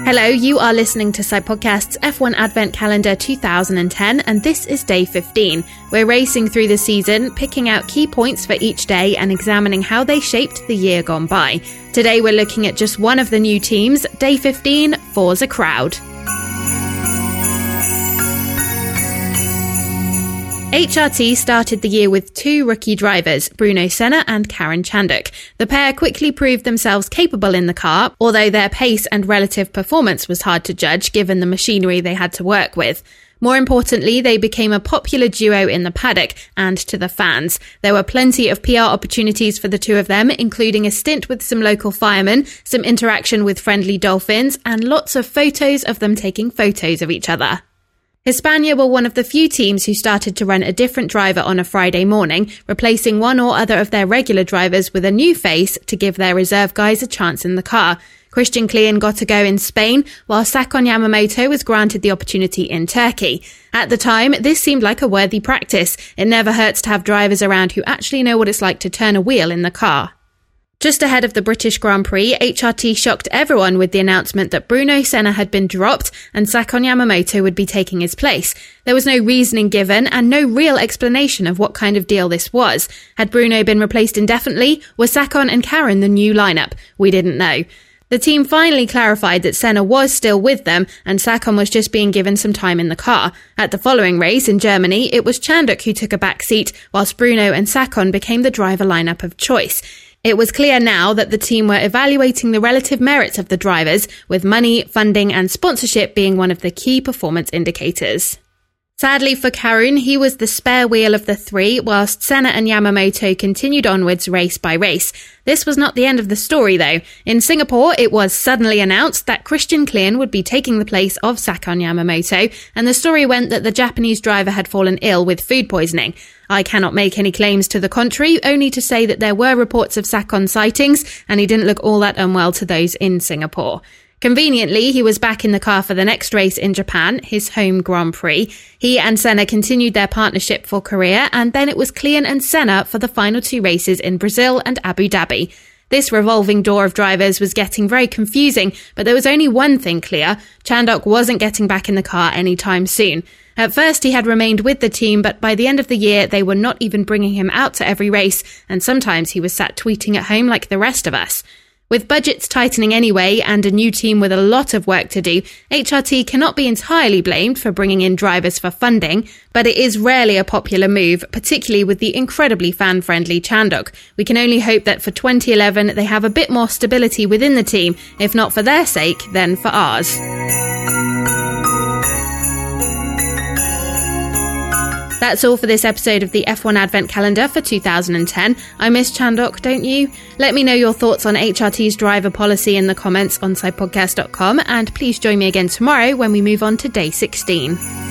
Hello, you are listening to Side Podcast's F1 Advent Calendar 2010, and this is day 15. We're racing through the season, picking out key points for each day and examining how they shaped the year gone by. Today we're looking at just one of the new teams, day 15, Forza Crowd. HRT started the year with two rookie drivers, Bruno Senna and Karan Chandhok. The pair quickly proved themselves capable in the car, although their pace and relative performance was hard to judge given the machinery they had to work with. More importantly, they became a popular duo in the paddock and to the fans. There were plenty of PR opportunities for the two of them, including a stint with some local firemen, some interaction with friendly dolphins, and lots of photos of them taking photos of each other. Hispania were one of the few teams who started to run a different driver on a Friday morning, replacing one or other of their regular drivers with a new face to give their reserve guys a chance in the car. Christian Klien got a go in Spain, while Sakon Yamamoto was granted the opportunity in Turkey. At the time, this seemed like a worthy practice. It never hurts to have drivers around who actually know what it's like to turn a wheel in the car. Just ahead of the British Grand Prix, HRT shocked everyone with the announcement that Bruno Senna had been dropped and Sakon Yamamoto would be taking his place. There was no reasoning given and no real explanation of what kind of deal this was. Had Bruno been replaced indefinitely? Were Sakon and Karan the new lineup? We didn't know. The team finally clarified that Senna was still with them and Sakon was just being given some time in the car. At the following race in Germany, it was Chandhok who took a back seat, whilst Bruno and Sakon became the driver lineup of choice. It was clear now that the team were evaluating the relative merits of the drivers, with money, funding and sponsorship being one of the key performance indicators. Sadly for Karun, he was the spare wheel of the three, whilst Senna and Yamamoto continued onwards race by race. This was not the end of the story though. In Singapore, it was suddenly announced that Christian Klien would be taking the place of Sakon Yamamoto, and the story went that the Japanese driver had fallen ill with food poisoning. I cannot make any claims to the contrary, only to say that there were reports of Sakon sightings, and he didn't look all that unwell to those in Singapore. Conveniently, he was back in the car for the next race in Japan, his home Grand Prix. He and Senna continued their partnership for Korea, and then it was Klien and Senna for the final two races in Brazil and Abu Dhabi. This revolving door of drivers was getting very confusing, but there was only one thing clear: Chandhok wasn't getting back in the car anytime soon. At first he had remained with the team, but by the end of the year they were not even bringing him out to every race, and sometimes he was sat tweeting at home like the rest of us. With budgets tightening anyway and a new team with a lot of work to do, HRT cannot be entirely blamed for bringing in drivers for funding, but it is rarely a popular move, particularly with the incredibly fan-friendly Chandhok. We can only hope that for 2011 they have a bit more stability within the team, if not for their sake, then for ours. That's all for this episode of the F1 Advent Calendar for 2010. I miss Chandhok, don't you? Let me know your thoughts on HRT's driver policy in the comments on sidepodcast.com, and please join me again tomorrow when we move on to day 16.